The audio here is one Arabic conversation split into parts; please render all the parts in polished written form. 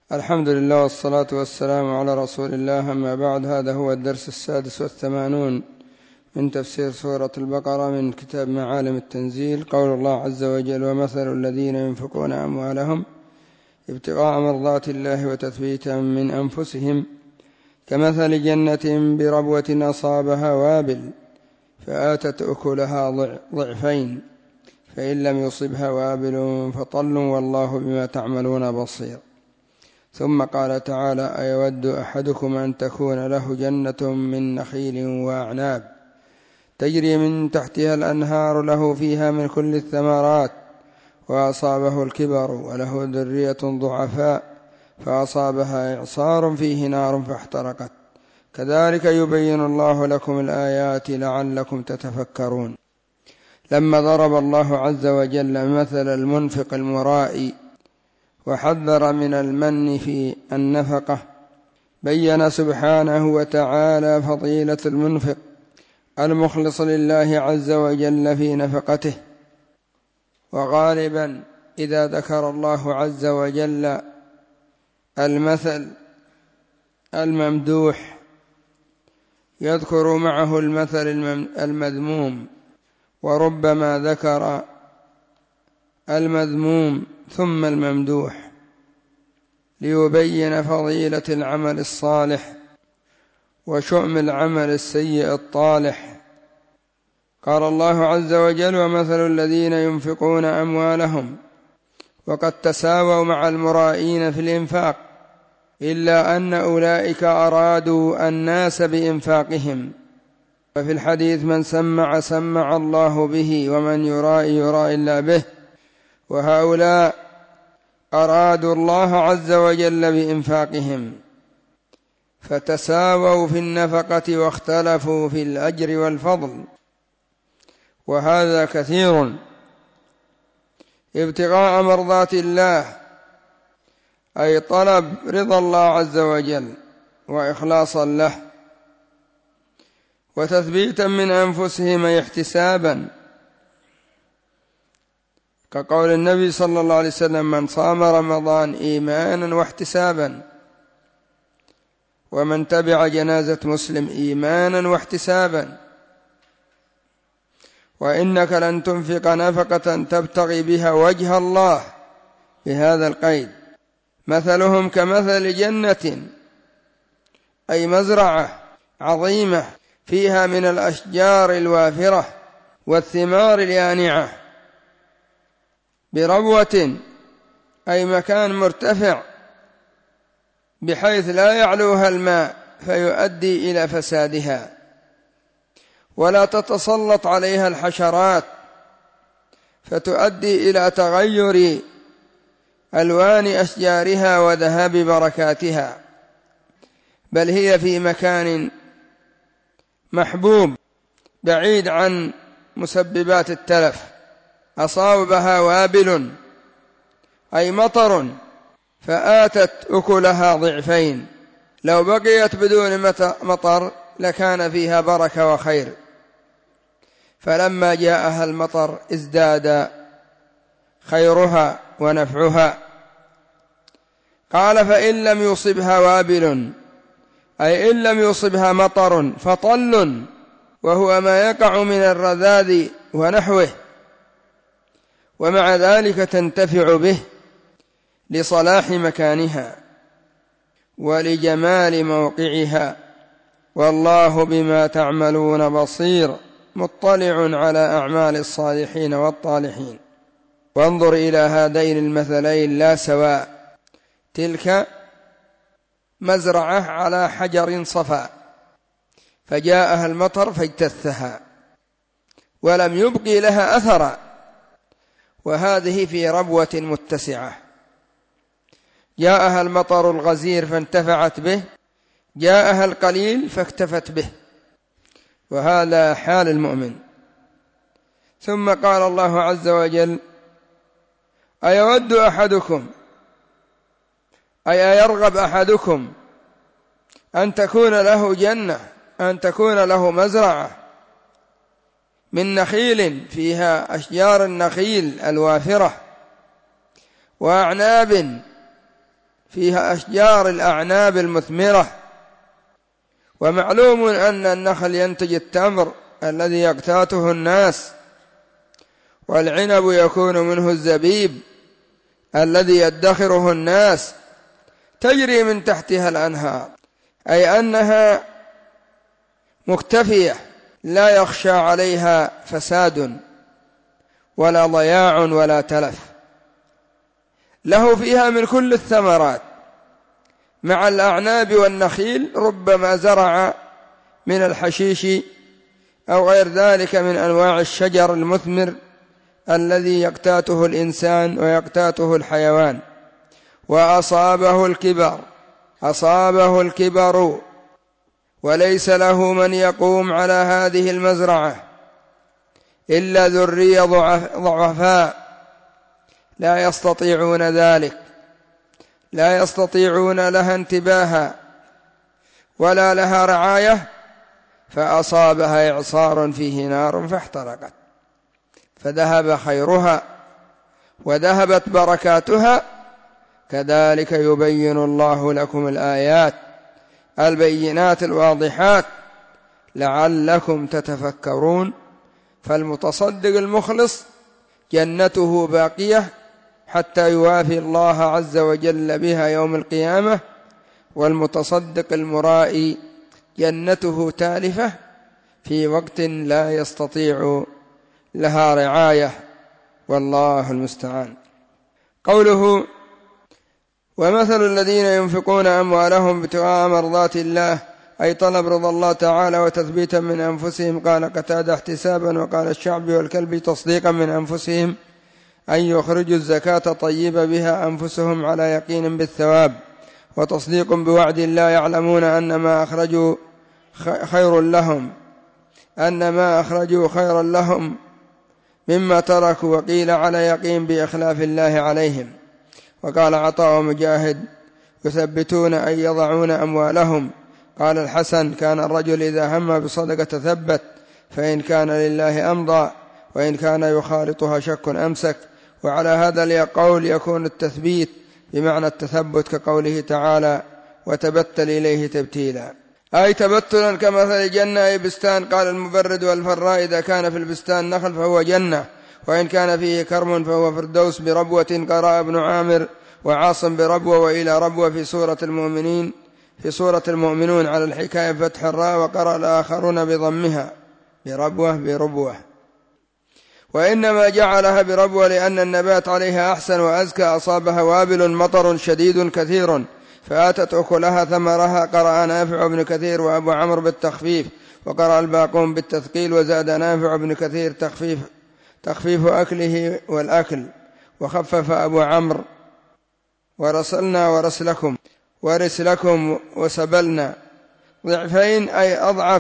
الحمد لله والصلاة والسلام على رسول الله، أما بعد. هذا هو الدرس 86 من تفسير سورة البقرة من كتاب معالم التنزيل. قول الله عز وجل: ومثل الذين ينفقون أموالهم ابتغاء مرضات الله وتثبيتا من أنفسهم كمثل جنة بربوة أصابها وابل فآتت أكلها ضعفين فإن لم يصبها وابل فطل والله بما تعملون بصير. ثم قال تعالى: أيود أحدكم أن تكون له جنة من نخيل وأعناب تجري من تحتها الأنهار له فيها من كل الثمرات وأصابه الكبر وله ذرية ضعفاء فأصابها إعصار فيه نار فاحترقت كذلك يبين الله لكم الآيات لعلكم تتفكرون. لما ضرب الله عز وجل مثل المنفق المرائي وحذر من المن في النفقة، بين سبحانه وتعالى فضيلة المنفق المخلص لله عز وجل في نفقته. وغالبا إذا ذكر الله عز وجل المثل الممدوح يذكر معه المثل المذموم، وربما ذكر المذموم ثم الممدوح ليبين فضيلة العمل الصالح وشؤم العمل السيء الطالح. قال الله عز وجل: ومثل الذين ينفقون أموالهم، وقد تساووا مع المرائين في الإنفاق، إلا أن أولئك أرادوا الناس بإنفاقهم. وفي الحديث: من سمع الله به، ومن يرائي الله به. وهؤلاء أرادوا الله عز وجل بإنفاقهم فتساووا في النفقة واختلفوا في الأجر والفضل، وهذا كثير. ابتغاء مرضات الله أي طلب رضا الله عز وجل وإخلاصا له، وتثبيتا من أنفسهم أي احتسابا، كقول النبي صلى الله عليه وسلم: من صام رمضان إيمانا واحتسابا، ومن تبع جنازة مسلم إيمانا واحتسابا. وإنك لن تنفق نفقة تبتغي بها وجه الله، بهذا القيد. مثلهم كمثل جنة أي مزرعة عظيمة فيها من الأشجار الوافرة والثمار اليانعة، بربوة أي مكان مرتفع بحيث لا يعلوها الماء فيؤدي إلى فسادها، ولا تتسلط عليها الحشرات فتؤدي إلى تغير ألوان أشجارها وذهاب بركاتها، بل هي في مكان محبوب بعيد عن مسببات التلف. أصابها وابل أي مطر فآتت أكلها ضعفين، لو بقيت بدون مطر لكان فيها بركة وخير، فلما جاءها المطر ازداد خيرها ونفعها. قال: فإن لم يصبها وابل أي إن لم يصبها مطر فطل، وهو ما يقع من الرذاذ ونحوه، ومع ذلك تنتفع به لصلاح مكانها ولجمال موقعها، والله بما تعملون بصير، مطلع على أعمال الصالحين والطالحين. وانظر إلى هذين المثلين لا سواء، تلك مزرعة على حجر صفا فجاءها المطر فاجتثها ولم يبقي لها أثرا، وهذه في ربوة متسعة. جاءها المطر الغزير فانتفعت به، جاءها القليل فاكتفت به، وهذا حال المؤمن. ثم قال الله عز وجل: أيود أحدكم أي أيرغب أحدكم أن تكون له جنة، أن تكون له مزرعة من نخيل فيها أشجار النخيل الوافرة وأعناب فيها أشجار الأعناب المثمرة. ومعلوم أن النخل ينتج التمر الذي يقتاته الناس، والعنب يكون منه الزبيب الذي يدخره الناس، تجري من تحتها الأنهار، أي أنها مكتفية لا يخشى عليها فساد ولا ضياع ولا تلف. له فيها من كل الثمرات، مع الأعناب والنخيل ربما زرع من الحشيش أو غير ذلك من أنواع الشجر المثمر الذي يقتاته الإنسان ويقتاته الحيوان. وأصابه الكبر وليس له من يقوم على هذه المزرعة إلا ذرية ضعفاء لا يستطيعون ذلك، لا يستطيعون لها انتباها ولا لها رعاية، فأصابها إعصار فيه نار فاحترقت، فذهب خيرها وذهبت بركاتها. كذلك يبين الله لكم الآيات البينات الواضحات لعلكم تتفكرون. فالمتصدق المخلص جنته باقية حتى يوافي الله عز وجل بها يوم القيامة، والمتصدق المرائي جنته تالفة في وقت لا يستطيع لها رعاية، والله المستعان. قوله ومثل الذين ينفقون أموالهم ابتغاء مرضات الله، أي طلب رضا الله تعالى وتثبيتا من أنفسهم. قال قتادة احتسابا، وقال الشعبي والكلبي تصديقا من أنفسهم، أن يخرجوا الزكاة طيبة بها أنفسهم على يقين بالثواب، وتصديق بوعد الله، يعلمون أن ما أخرجوا خيرا لهم مما تركوا، وقيل على يقين بإخلاف الله عليهم. وقال عطاء ومجاهد يثبتون أي يضعون أموالهم. قال الحسن كان الرجل إذا هم بصدقة تثبت، فإن كان لله أمضى، وإن كان يخالطها شك أمسك. وعلى هذا القول يكون التثبيت بمعنى التثبت، كقوله تعالى وتبتل إليه تبتيلا، أي تبتلا كمثل الجنة أي بستان. قال المبرد والفراء إذا كان في البستان نخل فهو جنة، وإن كان فيه كرم فهو فردوس بربوة. قرأ ابن عامر وعاصم بربوة وإلى ربوة في سورة المؤمنون على الحكاية فتح الراء، وقرأ الآخرون بضمها بربوة. وإنما جعلها بربوة لأن النبات عليها أحسن وأزكى، أصابها وابل مطر شديد كثير فآتت أكلها ثمرها. قرأ نافع بن كثير وأبو عمرو بالتخفيف، وقرأ الباقون بالتثقيل، وزاد نافع بن كثير تخفيف أكله والأكل، وخفف أبو عمرو ورسلنا ورسلكم وسبلنا ضعفين، أي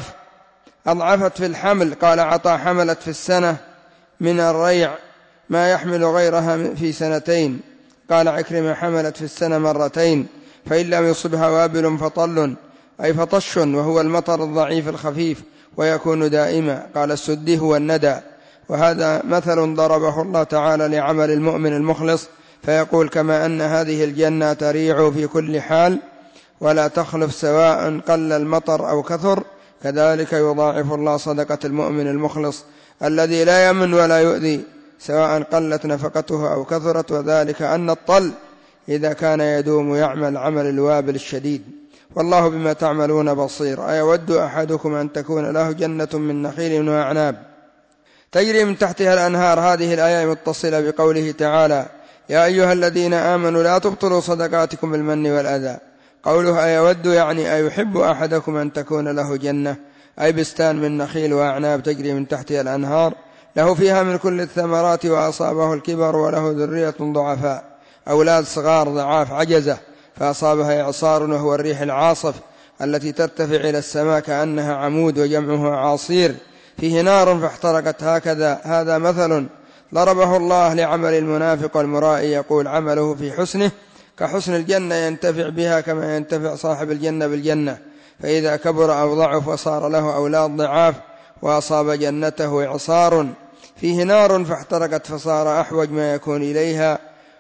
أضعفت في الحمل. قال عطاء حملت في السنة من الريع ما يحمل غيرها في سنتين. قال عكرمة حملت في السنة مرتين، فإن لم يصبها وابل فطل أي فطش، وهو المطر الضعيف الخفيف ويكون دائما. قال السدي هو الندى. وهذا مثل ضربه الله تعالى لعمل المؤمن المخلص، فيقول كما أن هذه الجنة تريع في كل حال ولا تخلف سواء قل المطر أو كثر، كذلك يضاعف الله صدقة المؤمن المخلص الذي لا يمن ولا يؤذي سواء قلت نفقته أو كثرت. وذلك أن الطل إذا كان يدوم يعمل عمل الوابل الشديد، والله بما تعملون بصير. أيود أحدكم أن تكون له جنة من نخيل وأعناب تجري من تحتها الأنهار. هذه الآية متصلة بقوله تعالى يا أيها الذين آمنوا لا تبطلوا صدقاتكم بالمن والأذى. قوله أيود يعني أيحب أحدكم أن تكون له جنة، أي بستان من نخيل وأعناب تجري من تحتها الأنهار، له فيها من كل الثمرات، وأصابه الكبر وله ذرية ضعفاء، أولاد صغار ضعاف عجزة، فأصابها إعصار وهو الريح العاصف التي ترتفع إلى السماء كأنها عمود وجمعها عاصير، فيه نار فاحترقت. هذا مثل ضربه الله لعمل المنافق والمرائي، يقول عمله في حسنه كحسن الجنة ينتفع بها كما ينتفع صاحب الجنة بالجنة، فإذا كبر أو ضعف وصار له أولاد ضعاف وأصاب جنته إعصار فيه نار فاحترقت فصار أحوج ما يكون إليها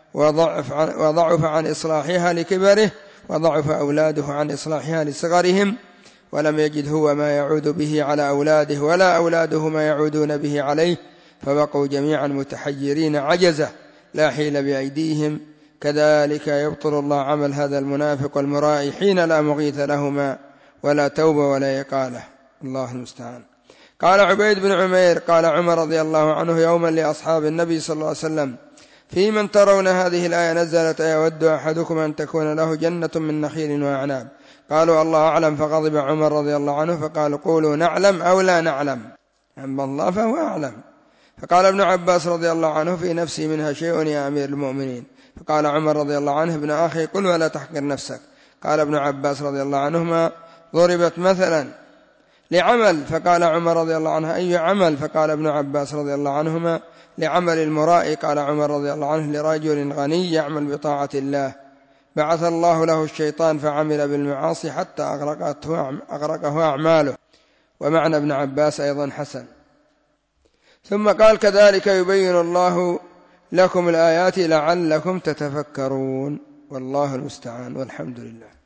وضعف عن إصلاحها لكبره، وضعف أولاده عن إصلاحها لصغرهم، ولم يجد هو ما يعود به على أولاده ولا أولاده ما يعودون به عليه، فبقوا جميعا متحيرين عجزة لا حيل بأيديهم. كذلك يبطل الله عمل هذا المنافق والمرائي حين لا مغيث لهما ولا توبة ولا إقالة. الله المستعان. قال عبيد بن عمير قال عمر رضي الله عنه يوما لأصحاب النبي صلى الله عليه وسلم: في من ترون هذه الآية نزلت: أيود أحدكم أن تكون له جنة من نخيل وأعناب؟ قالوا: الله أعلم. فغضب عمر رضي الله عنه فقال: قولوا نعلم أو لا نعلم، أما الله فهو أعلم. فقال ابن عباس رضي الله عنه: في نفسي منها شيء يا أمير المؤمنين. فقال عمر رضي الله عنه: ابن أخي قل ولا تحقر نفسك. قال ابن عباس رضي الله عنهما: ضربت مثلا لعمل. فقال عمر رضي الله عنه: أي عمل؟ فقال ابن عباس رضي الله عنهما: لعمل المرائي. قال عمر رضي الله عنه: لرجل غني يعمل بطاعة الله بعث الله له الشيطان فعمل بالمعاصي حتى أغرقه أعماله. ومعنى ابن عباس أيضا حسن. ثم قال: كذلك يبين الله لكم الآيات لعلكم تتفكرون. والله المستعان، والحمد لله.